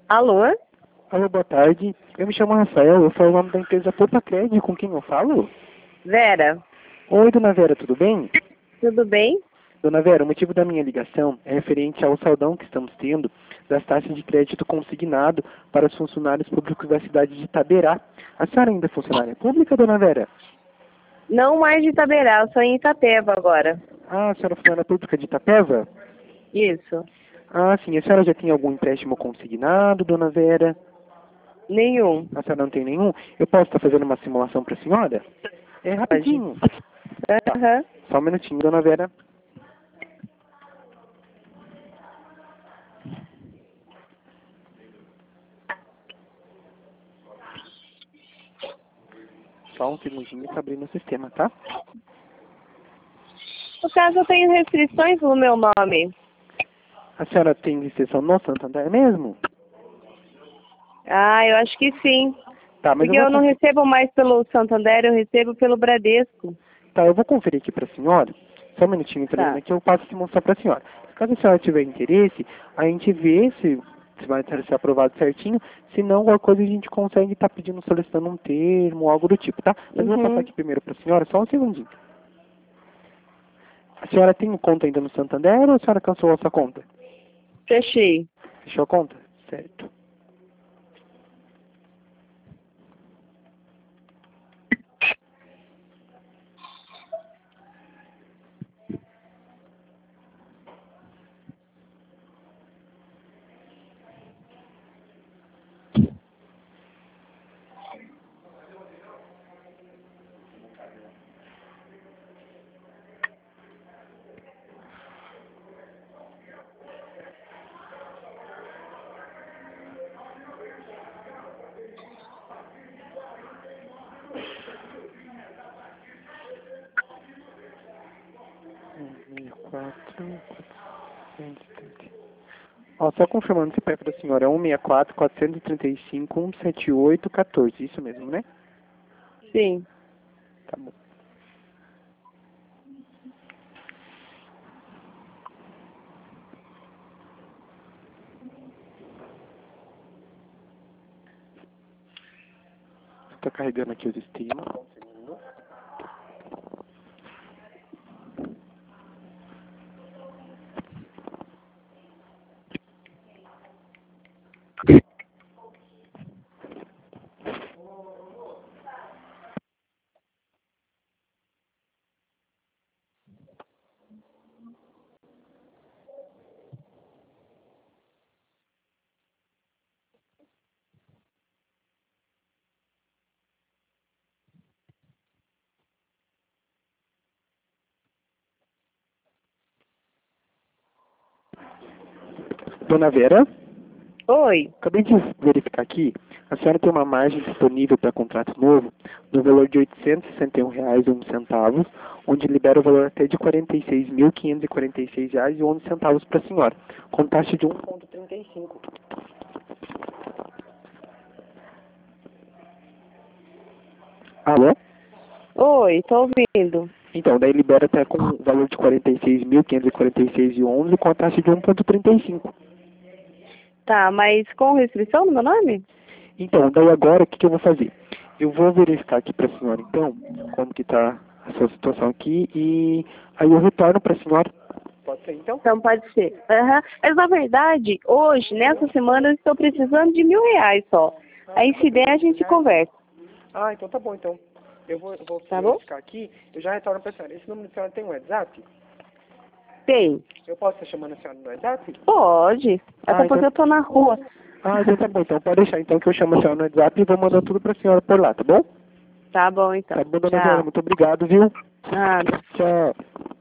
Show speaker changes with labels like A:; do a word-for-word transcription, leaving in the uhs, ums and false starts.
A: Alô?
B: Alô, boa tarde. Eu me chamo Rafael, eu falo o nome da empresa Poupa Crédito, com quem eu falo?
A: Vera,
B: Oi, dona Vera, tudo bem?
A: tudo bem?
B: Dona Vera, o motivo da minha ligação é referente ao saldão que estamos tendo das taxas de crédito consignado para os funcionários públicos da cidade de Itaberá. A senhora ainda é funcionária pública, dona Vera?
A: Não mais de Itaberá, eu sou em Itapeva agora.
B: Ah, a senhora é funcionária pública de Itapeva?
A: Isso.
B: Ah, sim. A senhora já tem algum empréstimo consignado, dona Vera?
A: Nenhum.
B: A senhora não tem nenhum? Eu posso estar fazendo uma simulação para a senhora? É rapidinho.
A: Aham.
B: Só um minutinho, dona Vera. Só um segundinho para abrir no sistema, tá?
A: No caso, eu tenho restrições no meu nome.
B: A senhora tem restrição no Santander mesmo?
A: Ah, eu acho que sim.
B: Tá, mas
A: Porque
B: eu
A: eu
B: vou,
A: não
B: confer-
A: recebo mais pelo Santander, eu recebo pelo Bradesco.
B: tá, eu vou conferir aqui para a senhora. Só um minutinho, Tereza,
A: Tá.
B: que eu passo a mostrar para a senhora. Caso a senhora tiver interesse, a gente vê se, se vai ser aprovado certinho. Se não, alguma coisa a gente consegue estar pedindo, solicitando um termo, algo do tipo, tá? Mas eu vou passar
A: Uhum.
B: aqui primeiro para a senhora, só um segundinho. A senhora tem conta ainda no Santander ou a senhora cancelou a sua conta?
A: Fechei.
B: Fechou a conta? Certo. um, seis, quatro, quatrocentos e trinta. Ó, só confirmando se o P E P da senhora é um seis quatro, quatrocentos e trinta e cinco, cento e setenta e oito, quatorze. Isso mesmo, né?
A: Sim.
B: Tá bom. Estou carregando aqui o sistema. Só um segundo. Dona Vera,
A: Oi.
B: acabei de verificar aqui. A senhora tem uma margem disponível para contrato novo no valor de oitocentos e sessenta e um reais e um centavo, onde libera o valor até de quarenta e seis mil, quinhentos e quarenta e seis reais e onze centavos para a senhora, com taxa de um vírgula trinta e cinco. Alô?
A: Oi, tô ouvindo.
B: Então, daí libera até com o valor de quarenta e seis mil, quinhentos e quarenta e seis reais e onze centavos com a taxa de um vírgula trinta e cinco.
A: Tá, mas com restrição no meu nome?
B: Então, daí agora o que, que eu vou fazer? Eu vou verificar aqui para a senhora, então, como que está a sua situação aqui e aí eu retorno para a senhora. Pode ser, então?
A: Então pode ser. Aham. Mas na verdade, hoje, nessa semana, eu estou precisando de mil reais só. Aí se der, a gente conversa.
B: Ah, então tá bom, então. Eu vou, eu vou
A: Tá bom?
B: verificar aqui, eu já retorno para a senhora. Esse número da senhora tem um WhatsApp?
A: Tem.
B: Eu posso estar chamando a senhora no WhatsApp?
A: Pode. Até
B: Ah,
A: porque
B: então...
A: eu tô na rua.
B: Ah, então tá bom, então pode deixar então que eu chamo a senhora no WhatsApp e vou mandar tudo para a senhora por lá, tá bom?
A: Tá bom, então.
B: Tá bom, dona Vera,
A: Tchau.
B: muito obrigado, viu?
A: Nada.
B: Tchau.